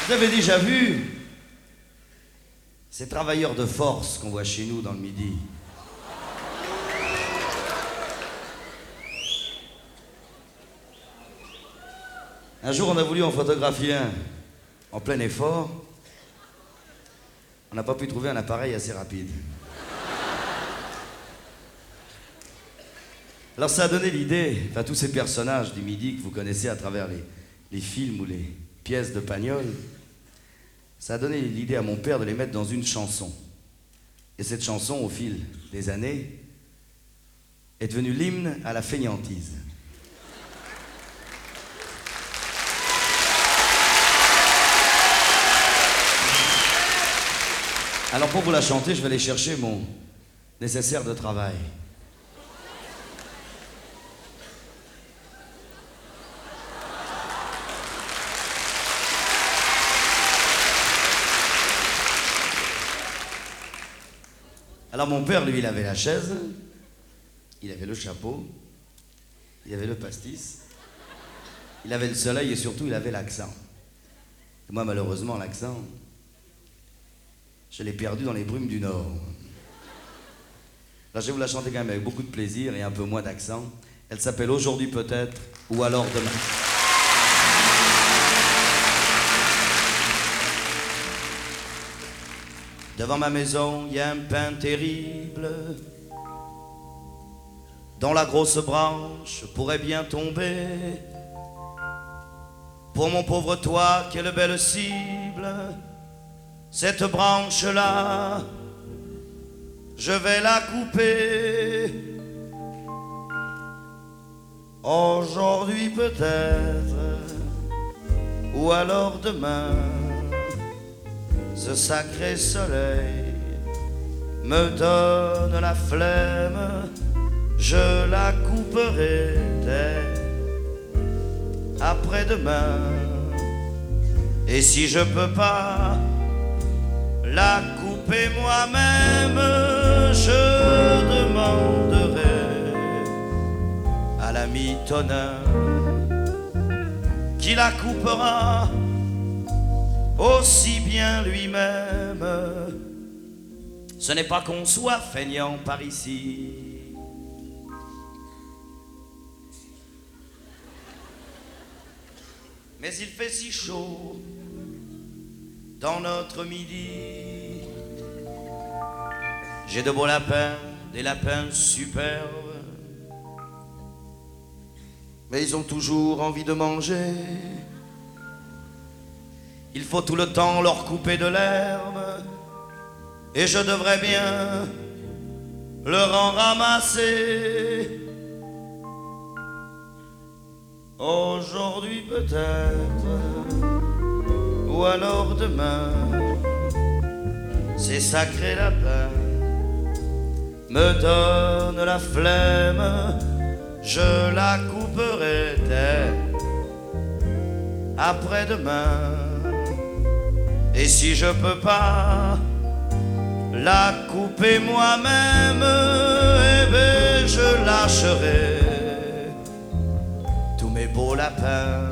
Vous avez déjà vu ces travailleurs de force qu'on voit chez nous dans le Midi? Un jour, on a voulu en photographier un en plein effort. On n'a pas pu trouver un appareil assez rapide. Alors ça a donné l'idée, enfin tous ces personnages du Midi que vous connaissez à travers les films ou les pièces de Pagnol, ça a donné l'idée à mon père de les mettre dans une chanson. Et cette chanson, au fil des années, est devenue l'hymne à la fainéantise. Alors pour vous la chanter, je vais aller chercher mon nécessaire de travail. Alors mon père, lui, il avait la chaise, il avait le chapeau, il avait le pastis, il avait le soleil et surtout il avait l'accent. Et moi, malheureusement, l'accent, je l'ai perdu dans les brumes du Nord. Alors je vais vous la chanter quand même avec beaucoup de plaisir et un peu moins d'accent. Elle s'appelle Aujourd'hui peut-être ou alors demain. Devant ma maison, il y a un pin terrible dont la grosse branche pourrait bien tomber. Pour mon pauvre toit, quelle belle cible, cette branche-là, je vais la couper. Aujourd'hui peut-être, ou alors demain, ce sacré soleil me donne la flemme, je la couperai dès après-demain. Et si je peux pas la couper moi-même, je demanderai à l'ami Tonin qui la coupera aussi bien lui-même. Ce n'est pas qu'on soit feignant par ici, mais il fait si chaud dans notre Midi. J'ai de beaux lapins, des lapins superbes, mais ils ont toujours envie de manger. Il faut tout le temps leur couper de l'herbe, et je devrais bien leur en ramasser. Aujourd'hui peut-être, ou alors demain, ces sacrés lapins me donnent la flemme, je la couperai dès après-demain. Et si je peux pas la couper moi-même, eh ben je lâcherai tous mes beaux lapins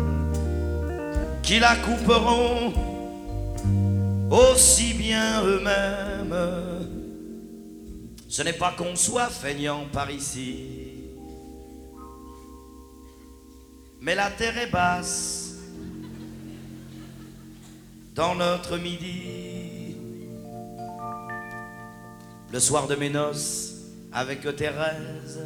qui la couperont aussi bien eux-mêmes. Ce n'est pas qu'on soit feignant par ici, mais la terre est basse dans notre Midi. Le soir de mes noces avec Thérèse,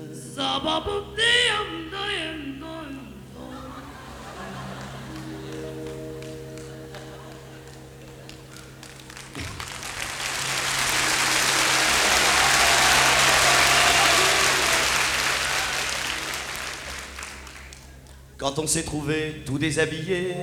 quand on s'est trouvé tout déshabillé,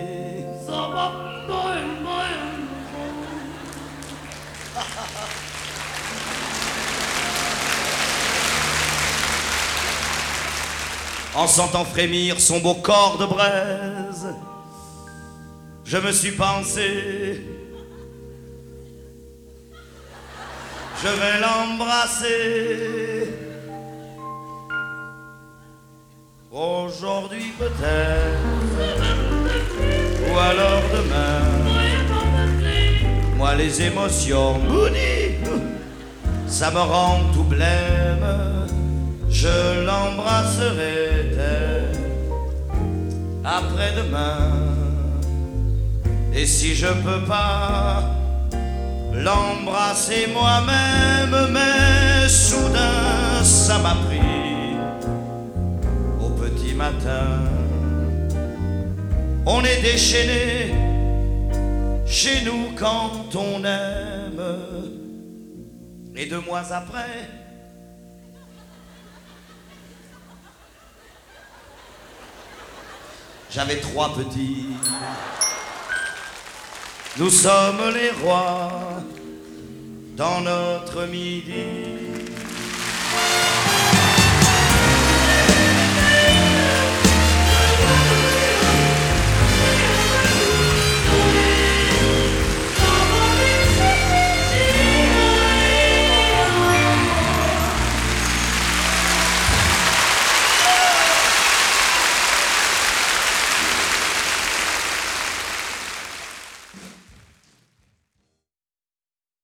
en sentant frémir son beau corps de braise, je me suis pensé, je vais l'embrasser. Aujourd'hui peut-être, ou alors demain, les émotions. Moody, ça me rend tout blême. Je l'embrasserai après-demain. Et si je peux pas l'embrasser moi-même, mais soudain ça m'a pris au petit matin. On est déchaîné chez nous quand on aime. Et 2 mois après, j'avais 3 petits. Nous sommes les rois dans notre midi.